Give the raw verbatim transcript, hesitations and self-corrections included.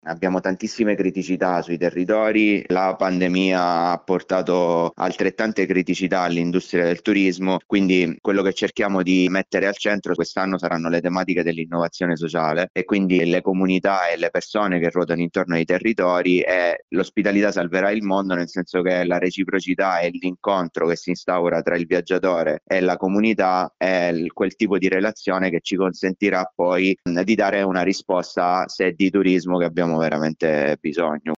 Abbiamo tantissime criticità sui territori, la pandemia ha portato altrettante criticità all'industria del turismo, quindi quello che cerchiamo di mettere al centro quest'anno saranno le tematiche dell'innovazione sociale e quindi le comunità e le persone che ruotano intorno ai territori, e l'ospitalità salverà il mondo, nel senso che la reciprocità e l'incontro che si instaura tra il viaggiatore e la comunità è il- quel tipo di relazione che ci consentirà poi mh, di dare una risposta a se di turismo che abbiamo veramente bisogno.